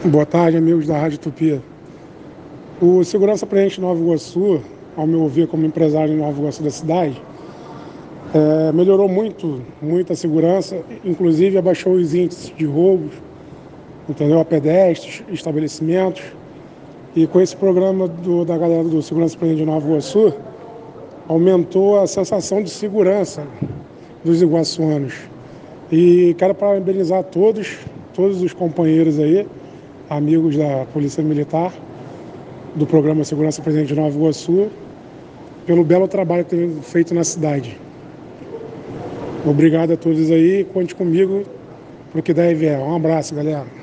Boa tarde, amigos da Rádio Tupi. O Segurança Preenche Nova Iguaçu, ao meu ver, como empresário em Nova Iguaçu da cidade, melhorou muito a segurança, inclusive abaixou os índices de roubos, entendeu? A pedestres, estabelecimentos. E com esse programa da galera do Segurança Preenche Nova Iguaçu, aumentou a sensação de segurança dos iguaçuanos. E quero parabenizar todos os companheiros aí, amigos da Polícia Militar, do programa Segurança Presente de Nova Iguaçu, pelo belo trabalho que tem feito na cidade. Obrigado a todos aí, conte comigo para o que der e vier. Um abraço, galera.